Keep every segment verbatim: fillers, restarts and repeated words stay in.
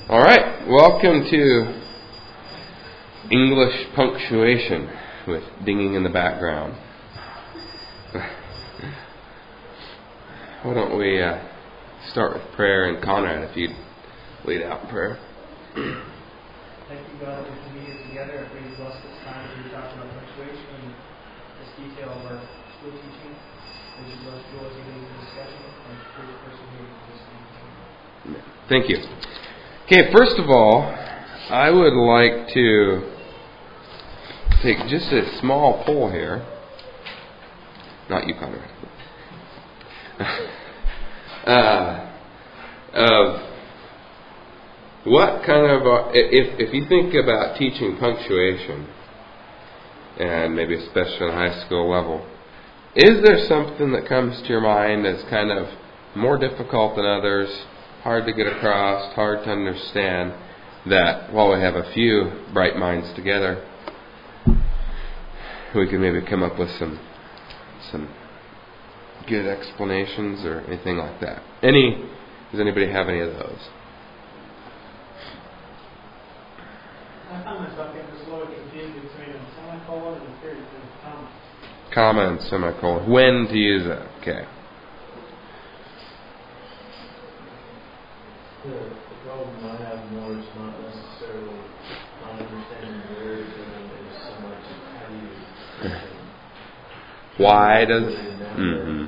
All right, welcome to English punctuation with dinging in the background. Why don't we uh, start with prayer, and Conrad, if you'd lead out in prayer. Thank you, God, that we can be here together. I pray you bless this time as we talk about punctuation and this detail of our school teaching. As you bless Joel as he leads the discussion, and for the person here to listen. Thank you. Okay, first of all, I would like to take just a small poll here. Not you, Conrad. uh, of what kind of, uh, if if you think about teaching punctuation, and maybe especially on a high school level, is there something that comes to your mind as kind of more difficult than others, hard to get across, hard to understand, that while we have a few bright minds together, we can maybe come up with some some good explanations or anything like that? Any? Does anybody have any of those? I found myself getting just a little confused between a semicolon and a period and a comma. Comma and semicolon. When to use it? Okay. The, the problem I have more is not necessarily not understanding the words, and it's so much how do you. Why does? Mm-hmm.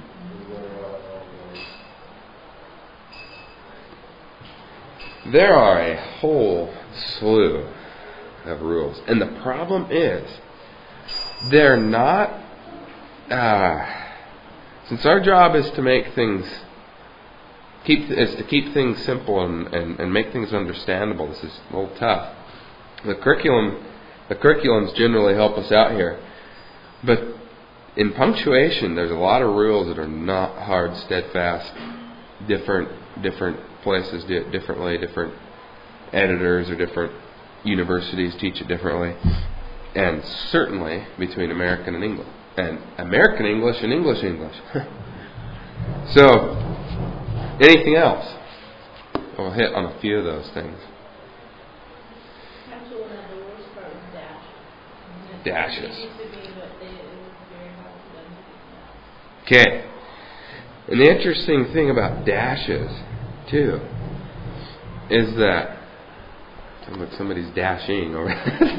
There are a whole slew of rules, and the problem is they're not. Uh, since our job is to make things keep is to keep things simple and, and, and make things understandable. This is a little tough. The curriculum, the curriculums generally help us out here, but in punctuation, there's a lot of rules that are not hard, steadfast. Different different places do it differently. Different editors or different universities teach it differently, and certainly between American and English, and American English and English English. So, anything else? We'll hit on a few of those things. Actually, one of the worst part was dash. Dashes. It used to be, but they, it was very hard for them to do that. Okay. And the interesting thing about dashes, too, is that sounds like somebody's dashing over.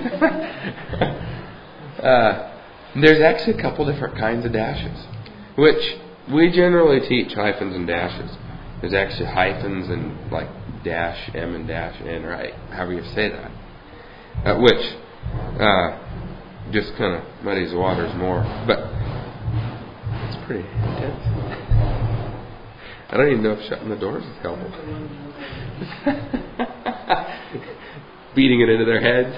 uh, there's actually a couple different kinds of dashes, which we generally teach hyphens and dashes. There's actually hyphens and like dash M and dash N, right? However you say that. Uh, which uh, just kind of muddies the waters more. But it's pretty intense. I don't even know if shutting the doors is helpful. Beating it into their heads.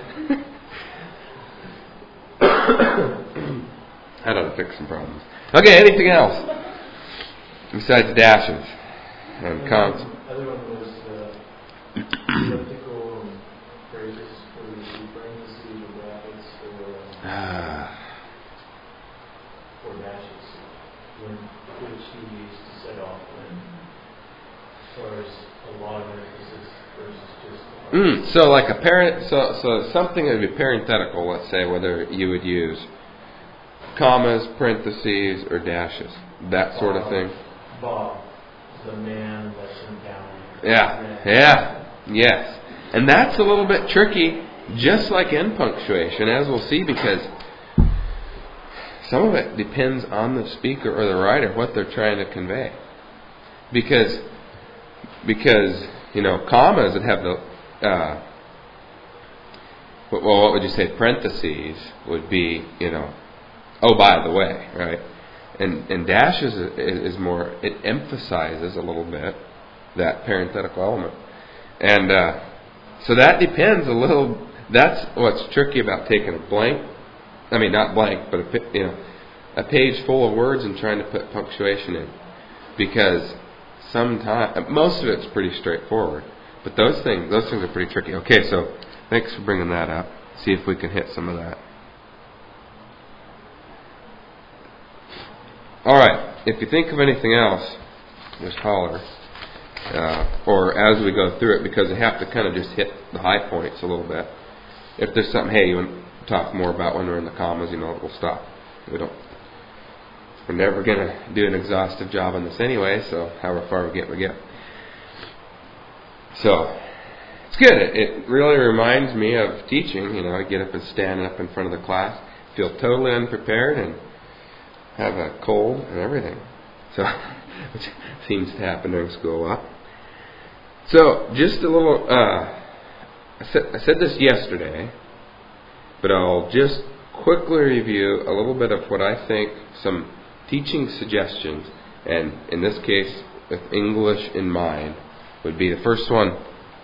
That ought to fix some problems. Okay, anything else besides dashes and cons? Other one was uh, elliptical and phrases for the parentheses or brackets or, Ah. or dashes. When which you use to set off when, as far as a lot of emphasis versus just. Mm, so like a parent, so so something that would be parenthetical. Let's say whether you would use commas, parentheses, or dashes, that sort of thing. Bob, the man that's in down. Yeah, yeah, yes. And that's a little bit tricky, just like in punctuation, as we'll see, because some of it depends on the speaker or the writer, what they're trying to convey. Because, because you know, commas that have the, uh, well, what would you say, parentheses would be, you know, oh, by the way, right? And and dashes is, is more, it emphasizes a little bit that parenthetical element. And uh, so that depends a little, that's what's tricky about taking a blank, I mean not blank, but a, you know, a page full of words and trying to put punctuation in. Because sometimes, most of it's pretty straightforward. But those things, those things are pretty tricky. Okay, so thanks for bringing that up. See if we can hit some of that. All right. If you think of anything else, just holler. uh, or as we go through it, because I have to kind of just hit the high points a little bit. If there's something, hey, you want to talk more about when we're in the commas, you know, we'll stop. We don't. We're never going to do an exhaustive job on this anyway, so however far we get, we get. So, it's good. It, it really reminds me of teaching. You know, I get up and stand up in front of the class, feel totally unprepared, and have a cold and everything. So, which seems to happen during school a lot. So, just a little, uh, I said, I said this yesterday, but I'll just quickly review a little bit of what I think some teaching suggestions, and in this case, with English in mind, would be. The first one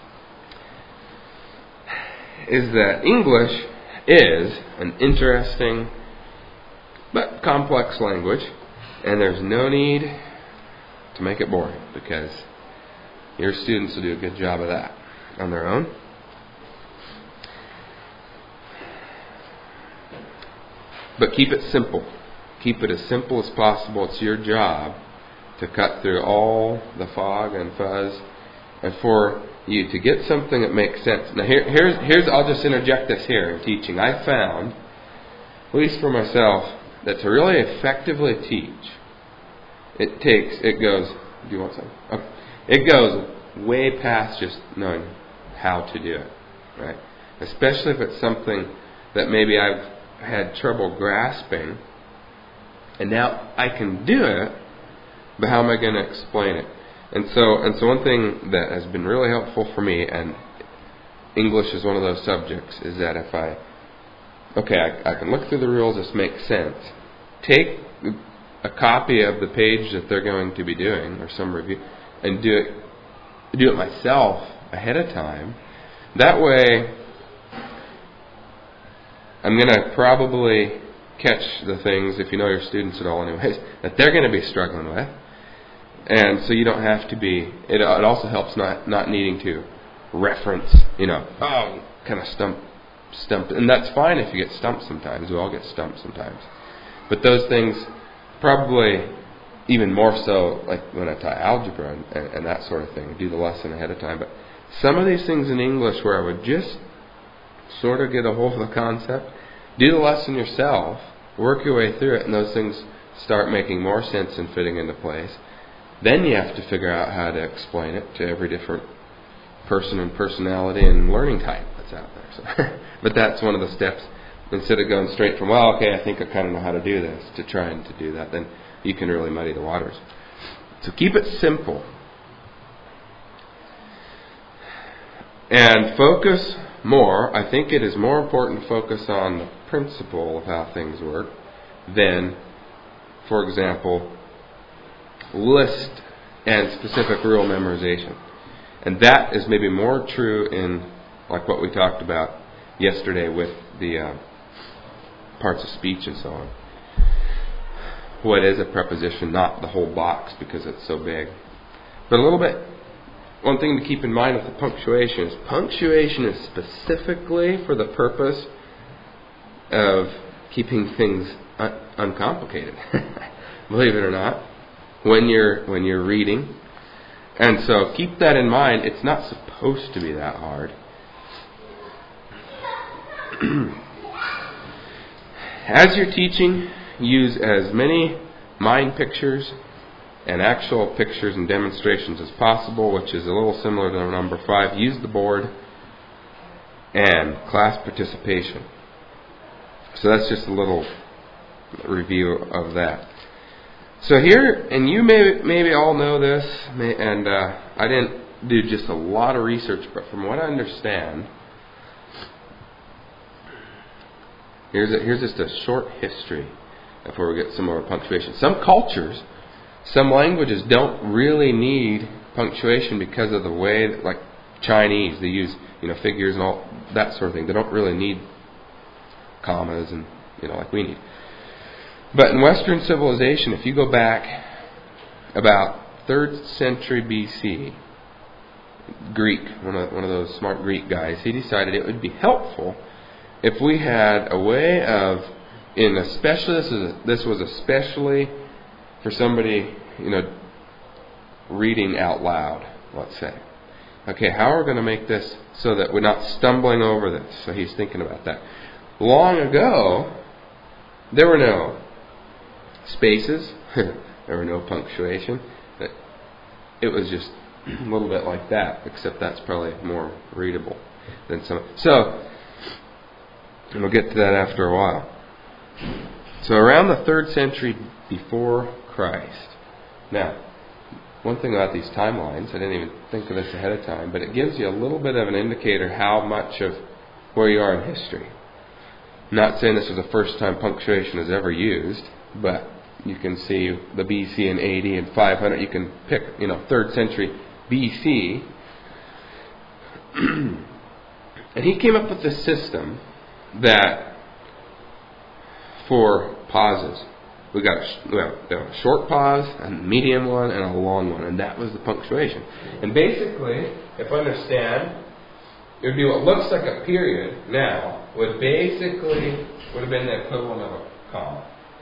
is that English is an interesting but complex language, and there's no need to make it boring, because your students will do a good job of that on their own. But keep it simple. Keep it as simple as possible. It's your job to cut through all the fog and fuzz, and for you to get something that makes sense. Now, here, here's, here's, I'll just interject this here in teaching. I found, at least for myself, that to really effectively teach, it takes, it goes, do you want something? Okay. It goes way past just knowing how to do it, right? Especially if it's something that maybe I've had trouble grasping, and now I can do it, but how am I going to explain it? And so, and so one thing that has been really helpful for me, and English is one of those subjects, is that if I, okay, I, I can look through the rules, this makes sense. Take a copy of the page that they're going to be doing, or some review, and do it, do it myself ahead of time. That way, I'm going to probably catch the things, if you know your students at all anyways, that they're going to be struggling with. And so you don't have to be, it, it also helps not, not needing to reference, you know, oh, kind of stump, stumped. And that's fine if you get stumped sometimes. We all get stumped sometimes. But those things, probably even more so, like when I taught algebra and, and, and that sort of thing, do the lesson ahead of time. But some of these things in English where I would just sort of get a hold of the concept, do the lesson yourself, work your way through it, and those things start making more sense and fitting into place. Then you have to figure out how to explain it to every different person and personality and learning type that's out there. So, but that's one of the steps. Instead of going straight from, well, okay, I think I kind of know how to do this, to trying to do that, then you can really muddy the waters. So keep it simple. And focus more. I think it is more important to focus on the principle of how things work than, for example, list and specific rule memorization. And that is maybe more true in, like what we talked about yesterday with the uh, parts of speech and so on. What is a preposition? Not the whole box, because it's so big. But a little bit, one thing to keep in mind with the punctuation is punctuation is specifically for the purpose of keeping things un- uncomplicated. Believe it or not. When you're when you're reading. And so keep that in mind. It's not supposed to be that hard. As you're teaching, use as many mind pictures and actual pictures and demonstrations as possible, which is a little similar to number five. Use the board and class participation. So that's just a little review of that. So here, and you may maybe all know this, may, and uh, I didn't do just a lot of research, but from what I understand, here's a, here's just a short history before we get some more punctuation. Some cultures, some languages don't really need punctuation because of the way that, like Chinese, they use you know figures and all that sort of thing. They don't really need commas and you know like we need. But in Western civilization, if you go back about third century B C, Greek, one of one of those smart Greek guys, he decided it would be helpful if we had a way of, in especially this is a, this was especially for somebody you know reading out loud, let's say. Okay, how are we going to make this so that we're not stumbling over this? So he's thinking about that. Long ago, there were no spaces. There were no punctuation. It was just a little bit like that, except that's probably more readable than some. So, and we'll get to that after a while. So around the third century before Christ. Now, one thing about these timelines, I didn't even think of this ahead of time, but it gives you a little bit of an indicator how much of where you are in history. I'm not saying this was the first time punctuation was ever used, but you can see the B C and A D and five hundred. You can pick, you know, third century B C. And he came up with this system that for pauses, we got a, well, a short pause, a medium one, and a long one, and that was the punctuation. And basically, if I understand, it would be what looks like a period now would basically would have been the equivalent of a comma.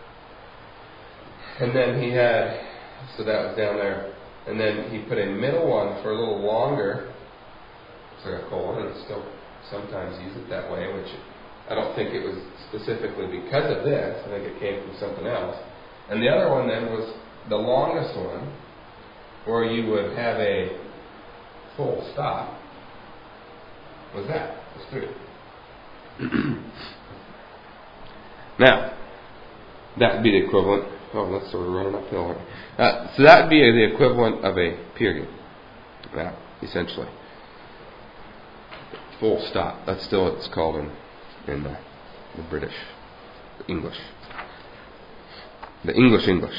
And then he had, so that was down there, and then he put a middle one for a little longer. It's like a colon, and still sometimes use it that way, which I don't think it was specifically because of this. I think it came from something else. And the other one then was the longest one, where you would have a full stop. Was that? Let's do it. Now, that would be the equivalent. Oh, that's sort of running uphill. Uh, so that would be the equivalent of a period. Now, essentially. Full stop. That's still what it's called in, in the, the British English. The English English.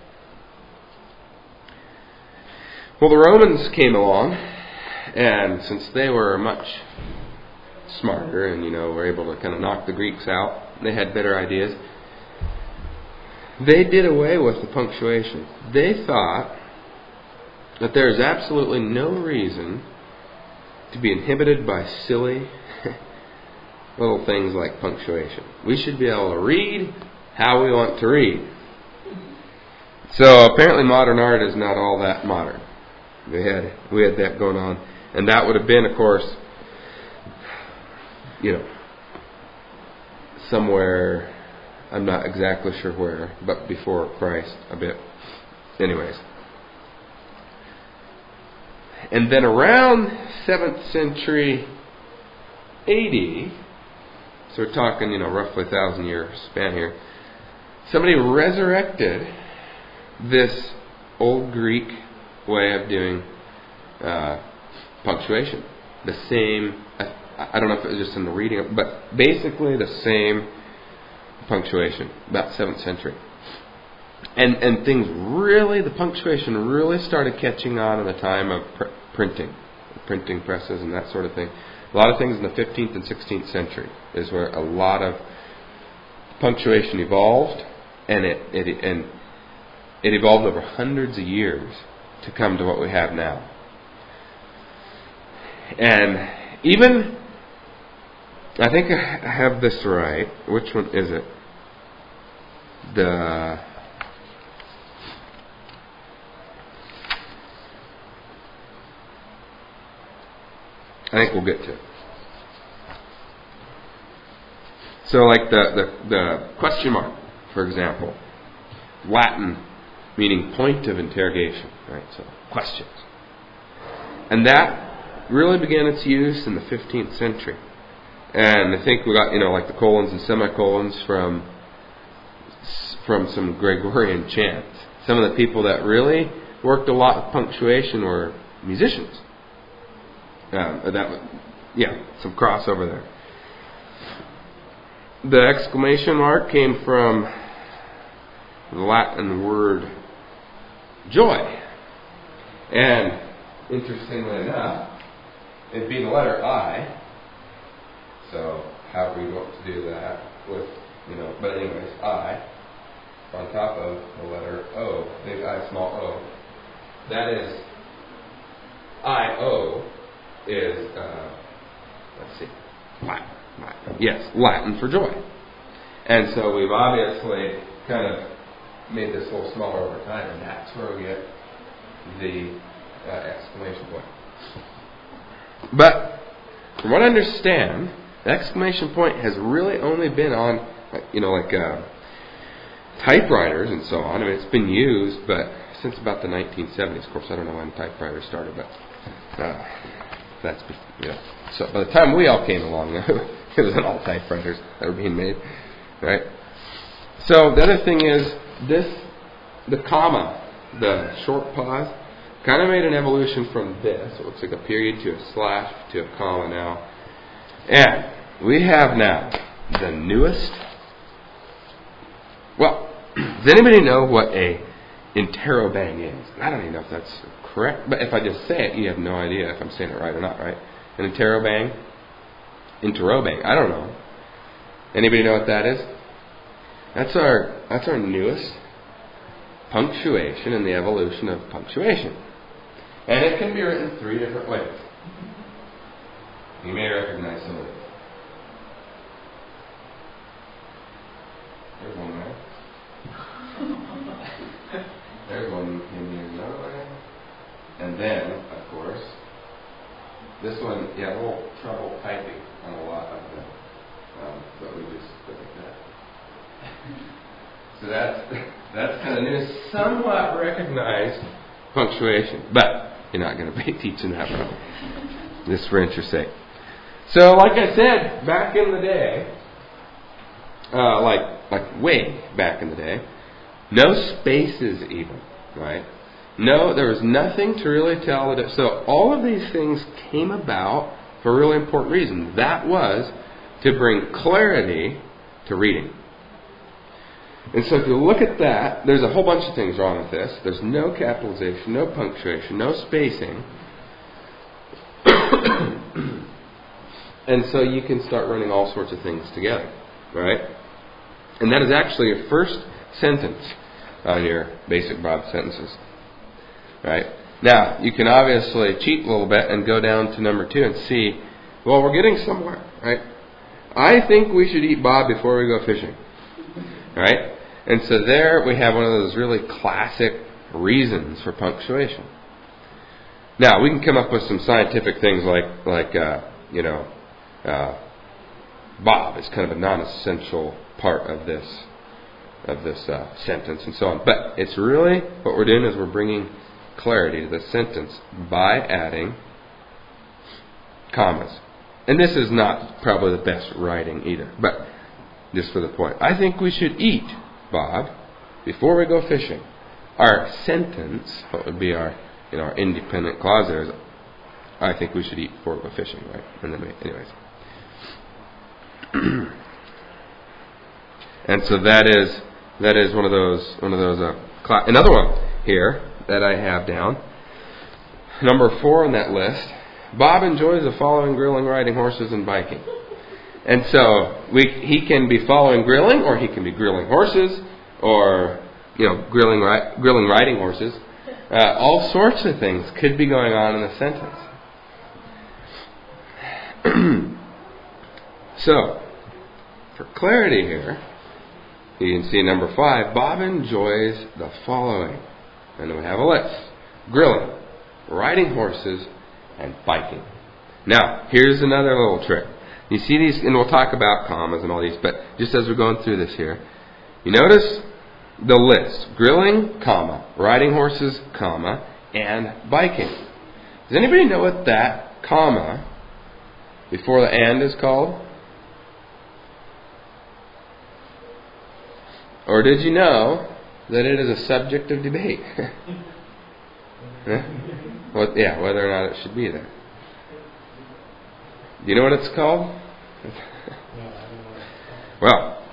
Well, the Romans came along, and since they were much smarter and, you know, were able to kind of knock the Greeks out, they had better ideas. They did away with the punctuation. They thought that there is absolutely no reason to be inhibited by silly little things like punctuation. We should be able to read how we want to read. So apparently modern art is not all that modern. We had we had that going on. And that would have been, of course, you know, somewhere, I'm not exactly sure where, but before Christ a bit. Anyways. And then around seventh century A D, so we're talking, you know, roughly a thousand year span here, somebody resurrected this old Greek way of doing uh, punctuation. The same, I, I don't know if it was just in the reading, but basically the same punctuation, about seventh century. And and things really, the punctuation really started catching on in the time of pr- printing, printing presses and that sort of thing. A lot of things in the fifteenth and sixteenth century is where a lot of punctuation evolved, and it, it and it evolved over hundreds of years to come to what we have now. And even, I think I have this right. Which one is it? The I think we'll get to it. So like the, the, the question mark, for example, Latin meaning point of interrogation, right? So questions. And that really began its use in the fifteenth century. And I think we got, you know, like the colons and semicolons from from some Gregorian chants. Some of the people that really worked a lot with punctuation were musicians. Um, that, yeah, some crossover there. The exclamation mark came from the Latin word joy. And interestingly enough, it'd be the letter I. So how we want to do that with, you know, but anyways, I on top of the letter O, big I, small o. That is, I O is, uh, let's see, Latin. Latin. Yes, Latin for joy. And so we've obviously kind of made this a little smaller over time, and that's where we get the uh, exclamation point. But from what I understand, the exclamation point has really only been on, you know, like uh, typewriters and so on. I mean, it's been used, but since about the nineteen seventies. Of course, I don't know when typewriters started, but uh, that's, you know. So by the time we all came along, it wasn't all typewriters that were being made, right? So the other thing is this, the comma, the short pause, kind of made an evolution from this. It looks like a period to a slash to a comma now. And we have now the newest. Well, does anybody know what a interrobang is? I don't even know if that's correct, but if I just say it, you have no idea if I'm saying it right or not, right? An interrobang? Interrobang. I don't know. Anybody know what that is? That's our that's our newest punctuation in the evolution of punctuation. And it can be written three different ways. You may recognize some of these. There's one way. There's one in here another way. And then, of course, this one, yeah, a little trouble typing on a lot of them. Um, but we just put it like that. So that's that's kind of new, somewhat recognized punctuation. But you're not going to be teaching that one. Just for interest's sake. So, like I said, back in the day, uh, like like way back in the day, no spaces even, right? No, there was nothing to really tell that. So all of these things came about for a really important reason. That was to bring clarity to reading. And so if you look at that, there's a whole bunch of things wrong with this. There's no capitalization, no punctuation, no spacing. And so you can start running all sorts of things together, right? And that is actually your first sentence on your basic Bob sentences, right? Now, you can obviously cheat a little bit and go down to number two and see, well, we're getting somewhere, right? I think we should eat Bob before we go fishing, right? And so there we have one of those really classic reasons for punctuation. Now, we can come up with some scientific things like, like uh, you know, uh, Bob is kind of a non-essential part of this of this uh, sentence and so on. But it's really, what we're doing is we're bringing clarity to the sentence by adding commas. And this is not probably the best writing either, but just for the point. I think we should eat, Bob, before we go fishing. Our sentence, what would be our, you know, our independent clause there is, I think we should eat before we go fishing, right? And then we, anyways. And so that is that is one of those one of those uh, cl- another one here that I have down. Number four on that list. Bob enjoys the following: grilling, riding horses, and biking. And so we he can be following grilling, or he can be grilling horses, or you know grilling ri- grilling riding horses. Uh, all sorts of things could be going on in the sentence. So, for clarity here, you can see number five, Bob enjoys the following. And then we have a list. Grilling, riding horses, and biking. Now, here's another little trick. You see these, and we'll talk about commas and all these, but just as we're going through this here, you notice the list. Grilling, comma, riding horses, comma, and biking. Does anybody know what that comma before the and is called? Or did you know that it is a subject of debate? Huh? Well, yeah, whether or not it should be there. Do you know what it's called? Well,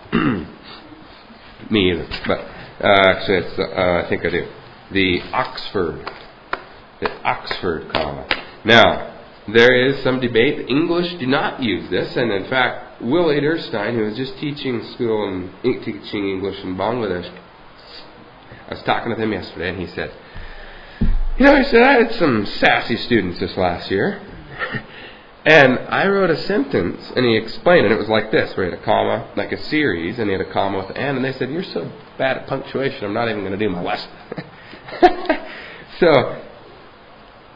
me either. But uh, actually, it's, uh, I think I do. The Oxford. The Oxford comma. Now, there is some debate. The English do not use this, and in fact, Will Ederstein, who was just teaching school and teaching English in Bangladesh, I was talking with him yesterday, and he said, you know, he said, I had some sassy students this last year, and I wrote a sentence, and he explained it. It was like this, where he had a comma, like a series, and he had a comma with an and, and they said, you're so bad at punctuation, I'm not even going to do my lesson. So,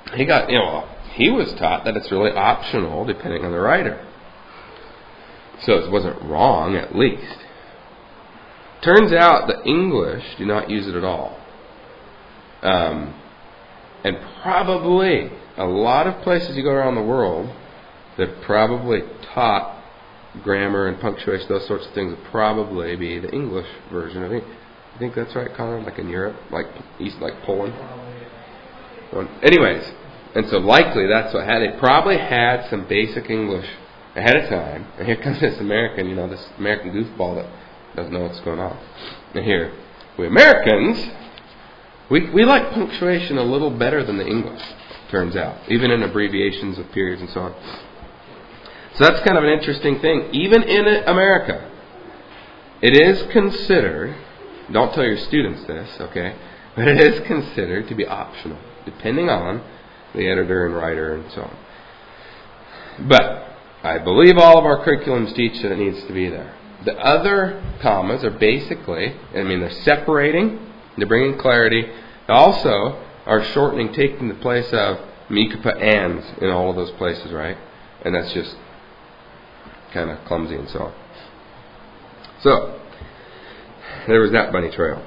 he got, you know, he was taught that it's really optional depending on the writer. So it wasn't wrong, at least. Turns out the English do not use it at all. Um, and probably a lot of places you go around the world that probably taught grammar and punctuation, those sorts of things, would probably be the English version of it. I think that's right, Connor? Like in Europe, like East, like Poland. Well, anyways, and so likely that's what had. They probably had some basic English ahead of time. And here comes this American, you know, this American goofball that doesn't know what's going on. And here, we Americans, we we like punctuation a little better than the English, turns out, even in abbreviations of periods and so on. So that's kind of an interesting thing. Even in America, it is considered, don't tell your students this, okay, but it is considered to be optional, depending on the editor and writer and so on. But I believe all of our curriculums teach that it needs to be there. The other commas are basically, I mean, they're separating, they're bringing clarity. They also are shortening, taking the place of, I mean, you could put ands in all of those places, right? And that's just kind of clumsy and so on. So, there was that bunny trail.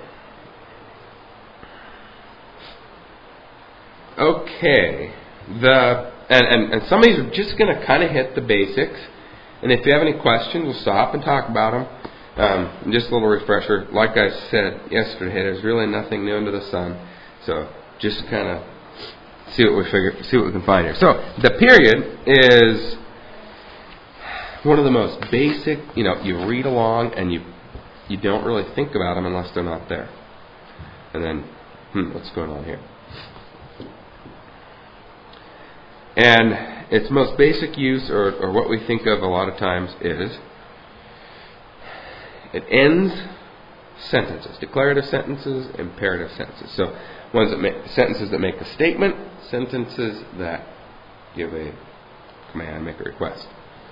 Okay. The and, and, and some of these are just going to kind of hit the basics. And if you have any questions, we'll stop and talk about them. Um, just a little refresher. Like I said yesterday, there's really nothing new under the sun. So just kind of see what we figure, see what we can find here. So the period is one of the most basic. You know, you read along and you you don't really think about them unless they're not there. And then, hmm, what's going on here? And its most basic use, or, or what we think of a lot of times, is it ends sentences, declarative sentences, imperative sentences. So ones that make, sentences that make a statement, sentences that give a command, make a request.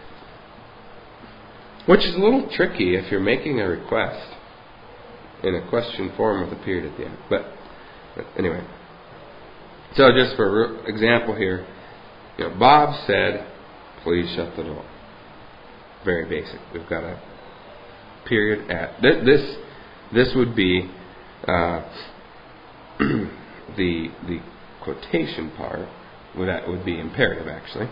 Which is a little tricky if you're making a request in a question form with a period at the end. But, but anyway. So just for example here, you know, Bob said, please shut the door. Very basic. We've got a period at. This this, this would be uh, the the quotation part. Well, that would be imperative, actually.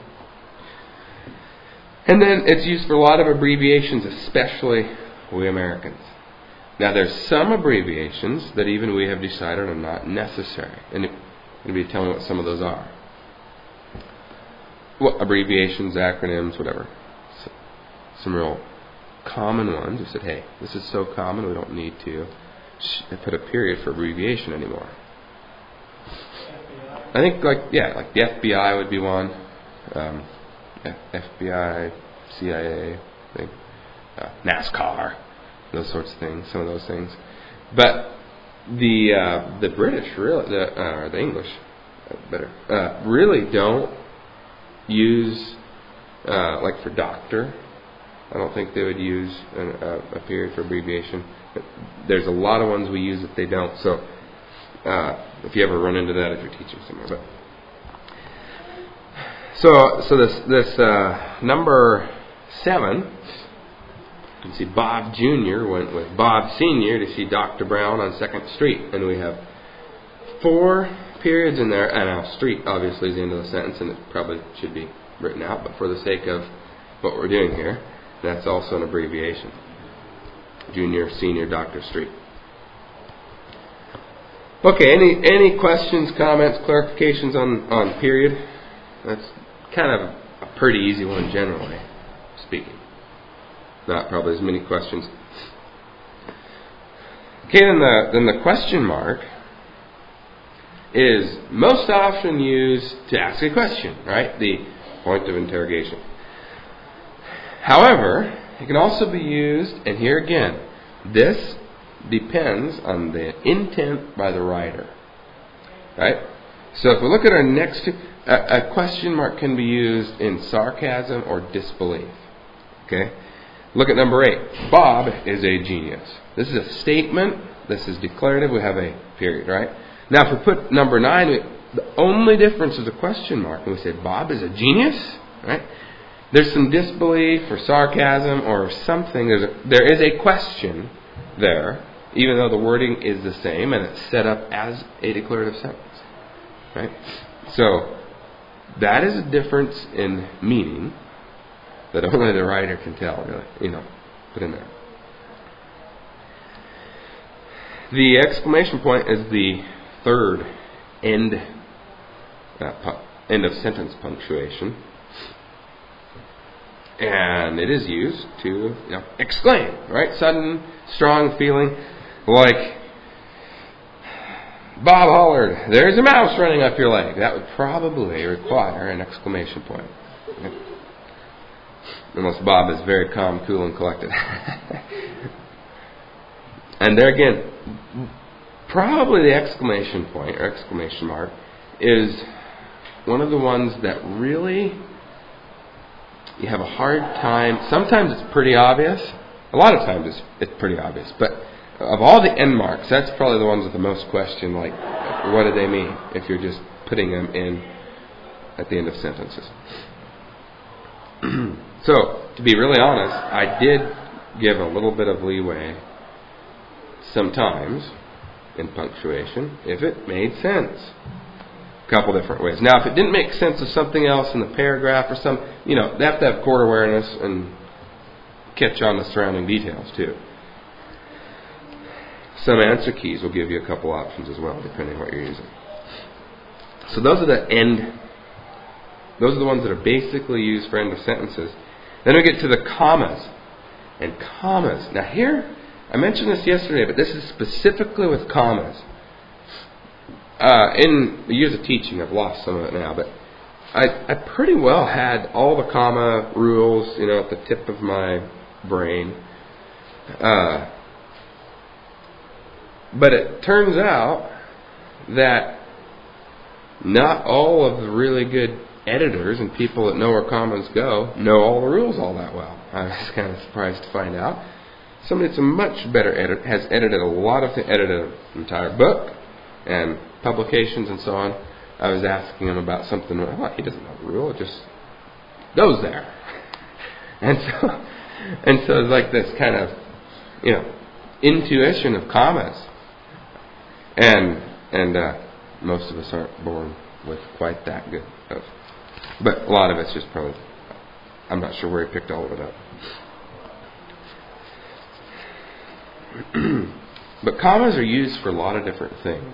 And then it's used for a lot of abbreviations, especially we Americans. Now, there's some abbreviations that even we have decided are not necessary. And maybe tell me what some of those are. What abbreviations, acronyms, whatever. So, some real common ones. We said, hey, this is so common we don't need to put a period for abbreviation anymore. I think, like, yeah, like the F B I would be one. Um, F B I, C I A, I think, uh, NASCAR, those sorts of things. Some of those things, but the uh, the British really, the uh, the English, uh, better, uh, really don't use uh, like for doctor. I don't think they would use an, uh, a period for abbreviation. But there's a lot of ones we use that they don't. So uh, if you ever run into that, if you're teaching somewhere, but. So, so this this uh, number seven, you can see Bob Junior went with Bob Senior to see Doctor Brown on Second Street, and we have four periods in there. And now Street obviously is the end of the sentence, and it probably should be written out. But for the sake of what we're doing here, that's also an abbreviation. Junior, Senior, Doctor Street. Okay. Any any questions, comments, clarifications on on period? That's kind of a pretty easy one, generally speaking. Not probably as many questions. Okay, then the, then the question mark is most often used to ask a question, right? The point of interrogation. However, it can also be used, and here again, this depends on the intent by the writer, right? So if we look at our next two, a, a question mark can be used in sarcasm or disbelief. Okay? Look at number eight. Bob is a genius. This is a statement. This is declarative. We have a period, right? Now if we put number nine The only difference is a question mark. When we say Bob is a genius, right? There's some disbelief or sarcasm or something. There's a, there is a question there, even though the wording is the same and it's set up as a declarative sentence, right? So that is a difference in meaning that only the writer can tell, really, you know, put in there. The exclamation point is the third end uh, pu- end of sentence punctuation, and it is used to, you know, exclaim, right? Sudden, strong feeling, like Bob hollered, "There's a mouse running up your leg." That would probably require an exclamation point. Okay? Unless Bob is very calm, cool, and collected. And there again, probably the exclamation point or exclamation mark is one of the ones that really you have a hard time. Sometimes it's pretty obvious. A lot of times it's, it's pretty obvious. But of all the end marks, that's probably the ones with the most question, like, what do they mean if you're just putting them in at the end of sentences. So, to be really honest, I did give a little bit of leeway sometimes in punctuation if it made sense. A couple different ways. Now, if it didn't make sense of something else in the paragraph or some, you know, they have to have court awareness and catch on the surrounding details too. Some answer keys will give you a couple options as well, depending on what you're using. So those are the end, those are the ones that are basically used for end of sentences. Then we get to the commas. And commas. Now here, I mentioned this yesterday, but this is specifically with commas. Uh, in the years of teaching, I've lost some of it now, but I, I pretty well had all the comma rules, you know, at the tip of my brain. Uh, but it turns out that not all of the really good editors and people that know where commas go know all the rules all that well. I was kind of surprised to find out. Somebody that's a much better edit has edited a lot of the edited an entire book and publications and so on. I was asking him about something. Well, he doesn't know the rule; it just goes there. And so, and so it's like this kind of, you know, intuition of commas. And and uh, most of us aren't born with quite that good of. But a lot of it's just probably, I'm not sure where he picked all of it up. But commas are used for a lot of different things.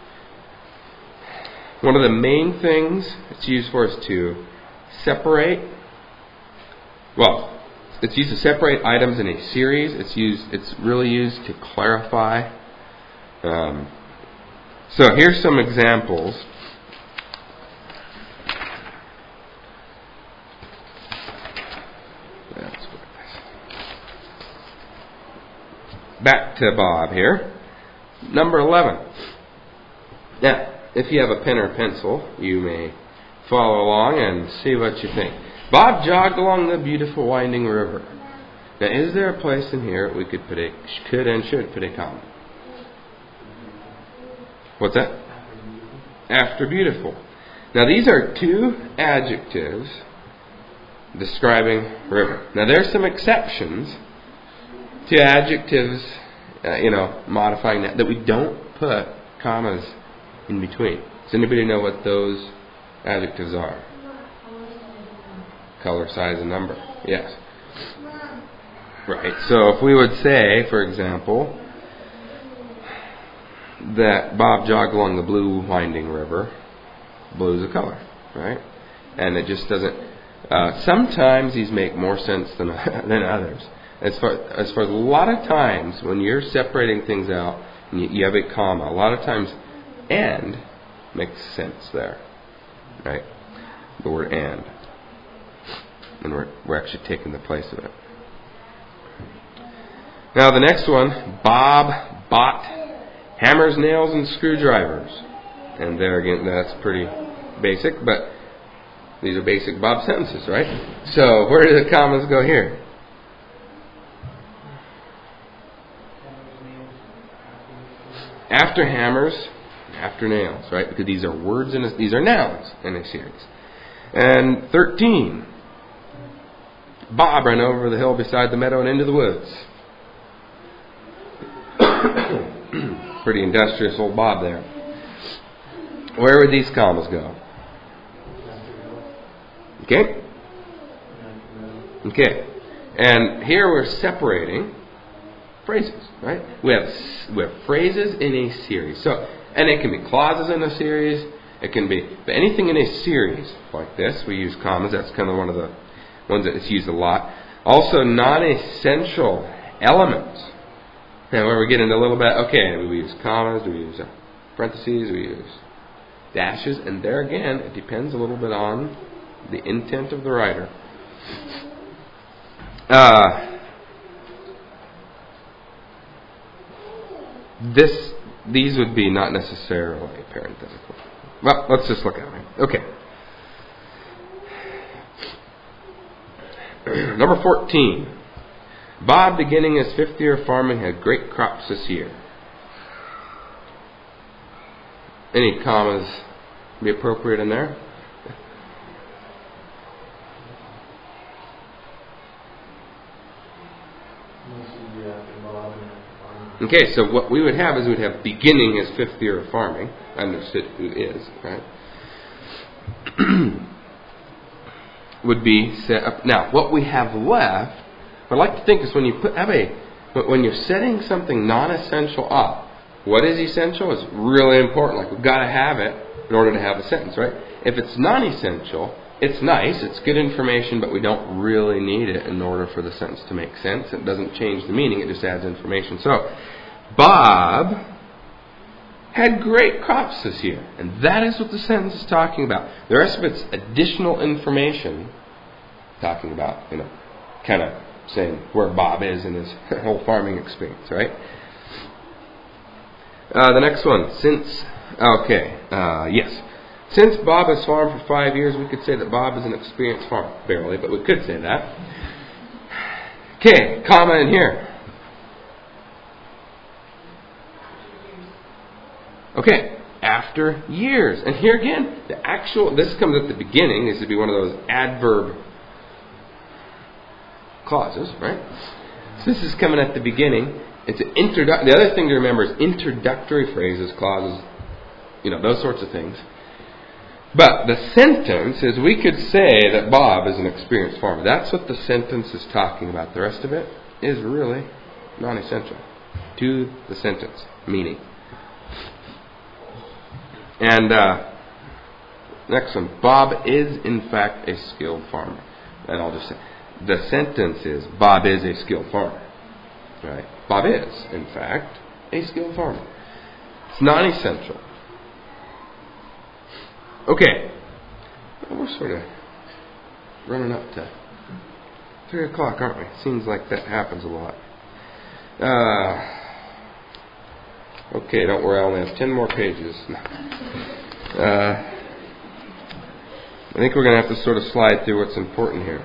One of the main things it's used for is to separate, well, it's used to separate items in a series. It's used. It's really used to clarify. Um, so here's some examples. Back to Bob here. Number eleven. Now, if you have a pen or pencil, you may follow along and see what you think. Bob jogged along the beautiful winding river. Now, is there a place in here we could put a could and should put a comma? What's that? After beautiful. Now, these are two adjectives describing river. Now, there's some exceptions to adjectives, uh, you know, modifying that, that we don't put commas in between. Does anybody know what those adjectives are? Color, size, and number. Yes. Right. So if we would say, for example, that Bob jogged along the blue winding river, blue is a color, right? And it just doesn't. Uh, sometimes these make more sense than than others. As far as far as a lot of times when you're separating things out, and you, you have a comma, a lot of times and makes sense there, right? The word and, and we're we're actually taking the place of it. Now the next one, Bob bought hammers, nails, and screwdrivers, and there again, that's pretty basic, but these are basic Bob sentences, right? So where do the commas go here? After hammers, after nails, right? Because these are words in a, these are nouns in a series. And thirteen, Bob ran over the hill beside the meadow and into the woods. Pretty industrious old Bob there. Where would these commas go? Okay? Okay. And here we're separating phrases, right? We have we have phrases in a series. So, and it can be clauses in a series. It can be, but anything in a series like this, we use commas. That's kind of one of the ones that is used a lot. Also, non-essential elements. Now, where we get into a little bit, okay, do we use commas? Do we use parentheses? Do we use dashes? And there again, it depends a little bit on the intent of the writer. Uh, this, these would be not necessarily parenthetical. Well, let's just look at it. Okay. Number fourteen. Bob, beginning his fifth year of farming, had great crops this year. Any commas be appropriate in there? Okay, so what we would have is we'd have beginning his fifth year of farming. Understood who is, right? Would be set up. Now, what we have left, what I like to think is when you put have a when you're setting something non-essential up, what is essential is really important. Like we've got to have it in order to have a sentence, right? If it's non-essential, it's nice, it's good information, but we don't really need it in order for the sentence to make sense. It doesn't change the meaning, it just adds information. So, Bob had great crops this year. And that is what the sentence is talking about. The rest of it's additional information talking about, you know, kind of saying where Bob is in his whole farming experience, right? Uh, the next one, since, okay, uh, yes. Since Bob has farmed for five years, we could say that Bob is an experienced farmer. Barely, but we could say that. Okay, comma in here. Okay, after years. And here again, the actual, this comes at the beginning. This would be one of those adverb clauses, right? So this is coming at the beginning. It's an introdu- The other thing to remember is introductory phrases, clauses, you know, those sorts of things. But the sentence is, we could say that Bob is an experienced farmer. That's what the sentence is talking about. The rest of it is really non-essential to the sentence meaning. And uh, next one, Bob is in fact a skilled farmer. And I'll just say, the sentence is, Bob is a skilled farmer. Right? Bob is, in fact, a skilled farmer. It's non-essential. Okay. Well, we're sort of running up to three o'clock, aren't we? Seems like that happens a lot. Uh, okay, don't worry, I only have ten more pages. Uh, I think we're going to have to sort of slide through what's important here.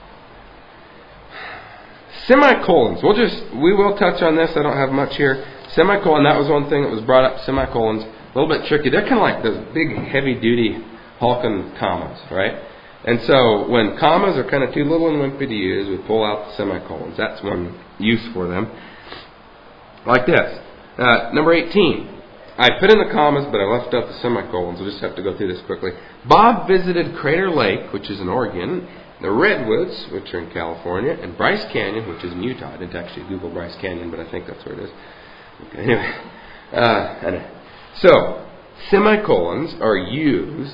Semicolons. We'll just, we will touch on this. I don't have much here. Semicolon, that was one thing that was brought up. Semicolons, a little bit tricky. They're kind of like those big, heavy-duty hulking commas, right? And so when commas are kind of too little and wimpy to use, we pull out the semicolons. That's one use for them. Like this. Uh, number eighteen. I put in the commas, but I left out the semicolons. We'll just have to go through this quickly. Bob visited Crater Lake, which is in Oregon, the Redwoods, which are in California, and Bryce Canyon, which is in Utah. I didn't actually Google Bryce Canyon, but I think that's where it is. Okay, anyway. Uh, anyway. So, semicolons are used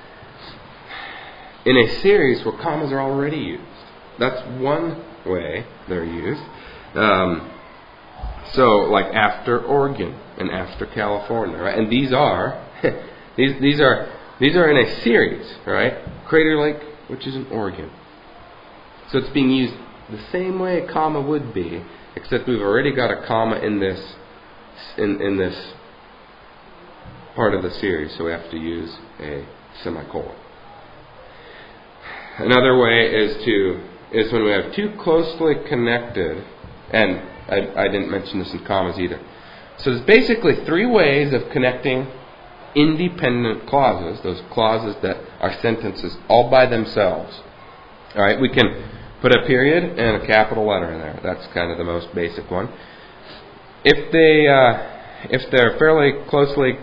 in a series where commas are already used. That's one way they're used. Um, so, like after Oregon and after California, right? And these are these these are these are in a series, right? Crater Lake, which is in Oregon. So it's being used the same way a comma would be, except we've already got a comma in this in in this part of the series, so we have to use a semicolon. Another way is to is when we have two closely connected, and I, I didn't mention this in commas either. So there's basically three ways of connecting independent clauses, those clauses that are sentences all by themselves. All right, we can put a period and a capital letter in there. That's kind of the most basic one. If they, uh, if they're fairly closely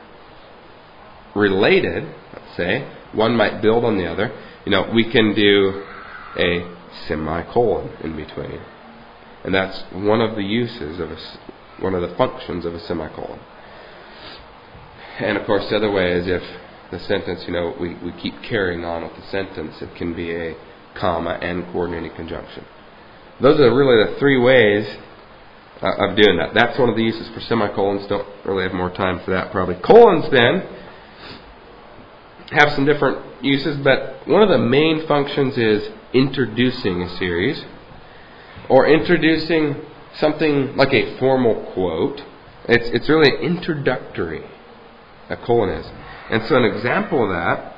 related, let's say, one might build on the other, you know, we can do a semicolon in between. And that's one of the uses of a, one of the functions of a semicolon. And of course, the other way is if the sentence, you know, we, we keep carrying on with the sentence, it can be a comma and coordinating conjunction. Those are really the three ways uh, of doing that. That's one of the uses for semicolons. Don't really have more time for that probably. Colons then have some different uses, but one of the main functions is introducing a series or introducing something like a formal quote. It's, it's really introductory, a colon is. And so an example of that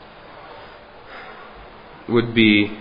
would be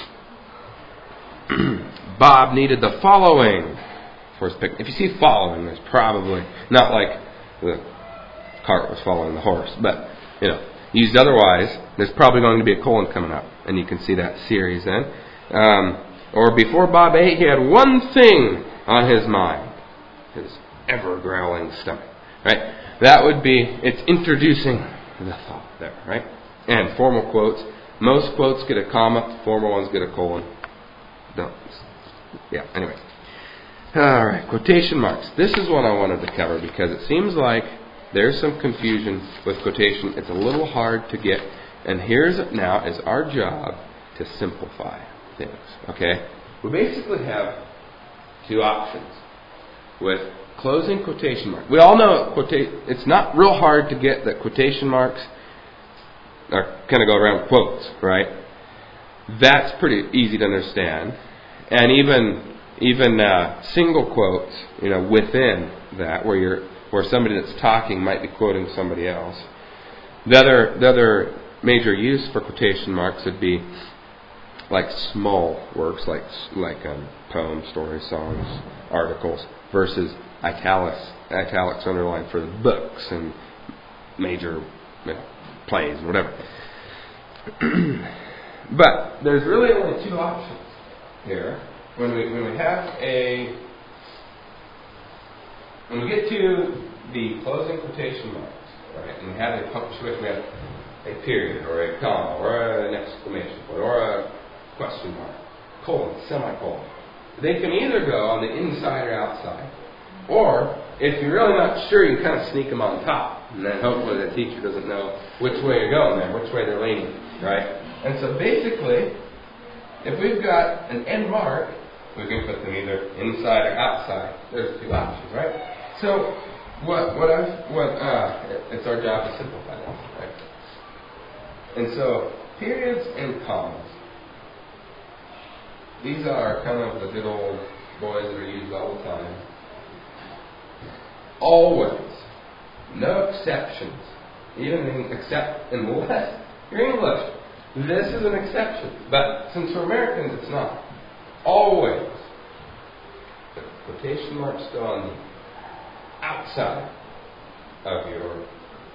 Bob needed the following for his picnic. If you see following, there's probably not like the cart was following the horse, but you know, used otherwise, there's probably going to be a colon coming up, and you can see that series then. Um, or before Bob ate, he had one thing on his mind: his ever-growling stomach. Right? That would be, it's introducing the thought there, right? And formal quotes. Most quotes get a comma, formal ones get a colon. Don't. Yeah, anyway. Alright, quotation marks. This is what I wanted to cover because it seems like there's some confusion with quotation. It's a little hard to get. And here's it now is our job to simplify things. Okay? We basically have two options with closing quotation marks. We all know quota- it's not real hard to get that quotation marks are kind of go around quotes, right? That's pretty easy to understand. And even even uh, single quotes, you know, within that, where you're where somebody that's talking might be quoting somebody else. The other the other major use for quotation marks would be like small works, like like um, poems, stories, songs, articles, versus italics, italics underlined for the books and major, you know, plays, whatever. But there's really only two options here. When we when we have a when we get to the closing quotation marks, right, and we have a punctuation, we have a period or a comma or an exclamation point or a question mark, colon, semicolon. They can either go on the inside or outside, or if you're really not sure, you kind of sneak them on top, and then hopefully the teacher doesn't know which way you're going there, which way they're leaning, right? And so basically, if we've got an end mark, we can put them either inside or outside. There's two options, right? So what what I what uh, it's our job to simplify that, right? And so periods and commas. These are kind of the good old boys that are used all the time. Always. No exceptions. Even in, except unless you're English. This is an exception. But since we're Americans, it's not. Always. The quotation marks go on the outside of your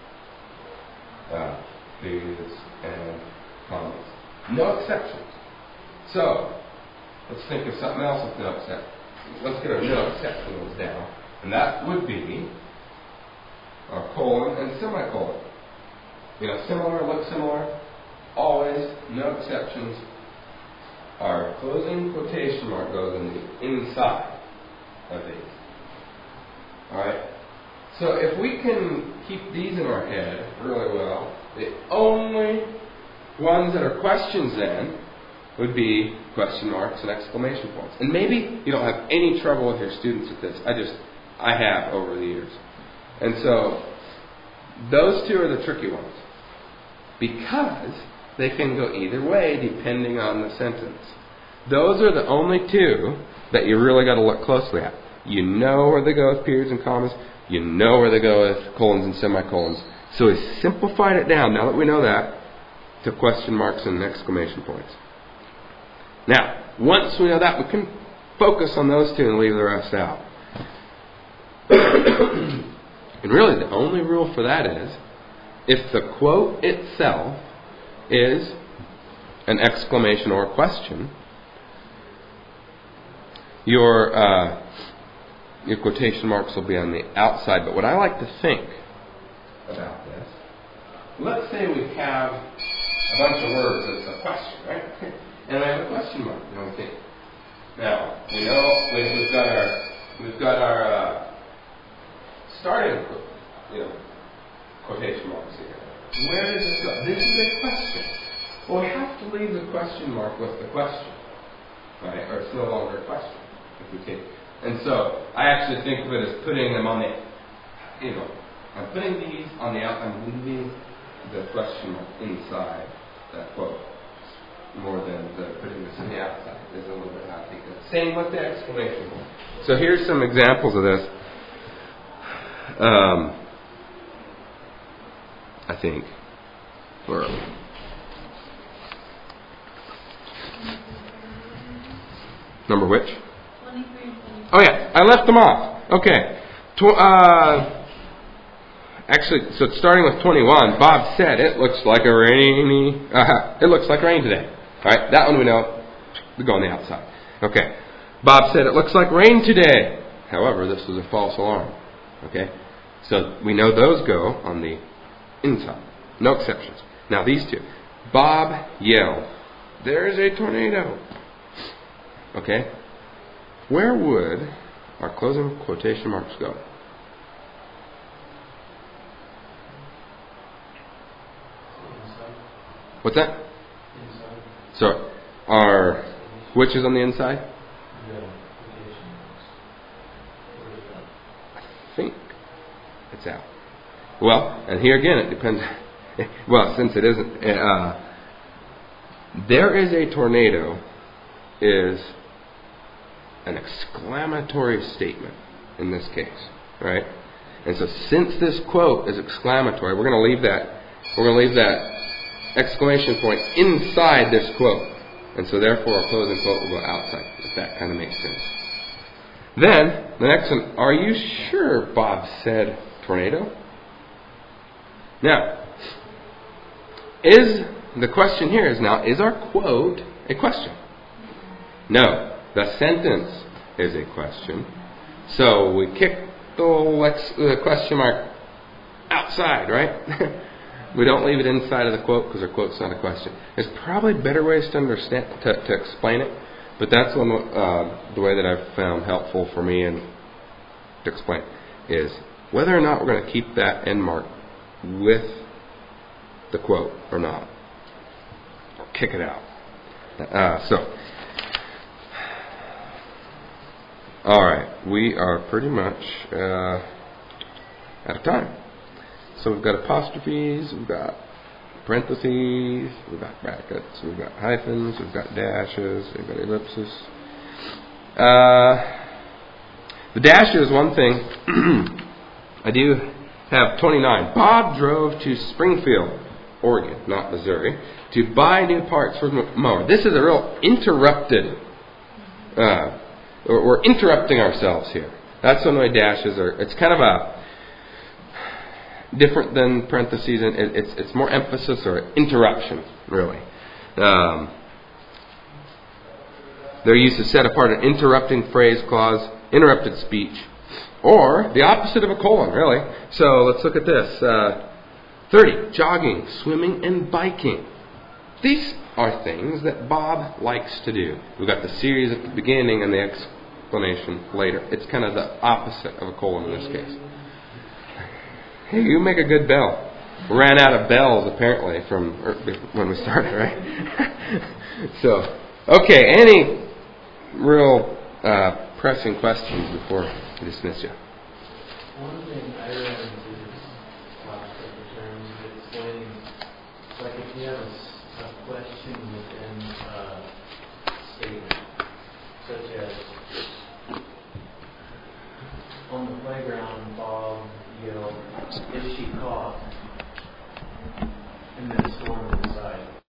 uh, periods and commas. No exceptions. So, let's think of something else with no exception. Let's get a no exception ones down. And that would be our colon and semicolon. You know, similar, look similar. Always, no exceptions. Our closing quotation mark goes in the inside of these. Alright? So if we can keep these in our head really well, the only ones that are questions then would be question marks and exclamation points. And maybe you don't have any trouble with your students with this. I just, I have over the years. And so, those two are the tricky ones. Because they can go either way depending on the sentence. Those are the only two that you really got to look closely at. You know where they go with periods and commas. You know where they go with colons and semicolons. So we simplified it down, now that we know that, to question marks and exclamation points. Now, once we know that, we can focus on those two and leave the rest out. And really, the only rule for that is if the quote itself is an exclamation or a question, your uh, your quotation marks will be on the outside. But what I like to think about this, let's say we have a bunch of words that's a question, right? And I have a question mark. You know, think. Now we know we, we've got our we've got our uh, starting, you know, quotation marks here. Where does this go? This is a question. Well, we have to leave the question mark with the question, right? Or it's no longer a question if we take. And so I actually think of it as putting them on the, you know, I'm putting these on the out. I'm leaving the question mark inside that quote more than the putting this on the outside. There's a little bit how I think of it. Same with the exclamation point. So here's some examples of this. Um, I think. Where are we? Number which? twenty-three and twenty-four. Oh yeah, I left them off. Okay. Tw- uh, actually, so starting with twenty-one, Bob said it looks like a rainy. Uh, it looks like rain today. All right, that one we know. We go on the outside. Okay. Bob said it looks like rain today. However, this was a false alarm. Okay. So we know those go on the inside. No exceptions. Now these two. Bob yelled, "There's a tornado." Okay? Where would our closing quotation marks go? Inside. What's that? Inside. So, our which is on the inside? Yeah. Quotation marks. Where is that? I think it's out. Well, and here again it depends. Well, since it isn't, uh, there is a tornado is an exclamatory statement in this case, right? And so since this quote is exclamatory, we're going to leave that we're going to leave that exclamation point inside this quote. And so therefore our closing quote will go outside, if that kind of makes sense. Then, the next one, are you sure Bob said tornado? Now, is the question here is now, is our quote a question? No. The sentence is a question. So we kick the ex- uh, question mark outside, right? We don't leave it inside of the quote because our quote's not a question. There's probably better ways to understand, to, to explain it, but that's one uh, the way that I've found helpful for me and to explain is whether or not we're going to keep that end mark with the quote or not. Or kick it out. Uh, so. All right, we are pretty much uh, out of time. So we've got apostrophes, we've got parentheses, we've got brackets, we've got hyphens, we've got dashes, we've got ellipses. Uh, the dashes is one thing. I do have twenty-nine. Bob drove to Springfield, Oregon, not Missouri, to buy new parts for the mower. This is a real interrupted uh We're interrupting ourselves here. That's when my dashes are. It's kind of a different than parentheses. And it's it's more emphasis or interruption, really. Um, they're used to set apart an interrupting phrase, clause, interrupted speech, or the opposite of a colon, really. So let's look at this. Uh, Thirty. Jogging, swimming, and biking. These are things that Bob likes to do. We've got the series at the beginning and the explanation later. It's kind of the opposite of a colon in this case. Hey, you make a good bell. We ran out of bells apparently from when we started, right? So, okay, any real uh, pressing questions before we dismiss you? One thing I ran into this last couple of terms is explaining, like if you have a, a question within a statement,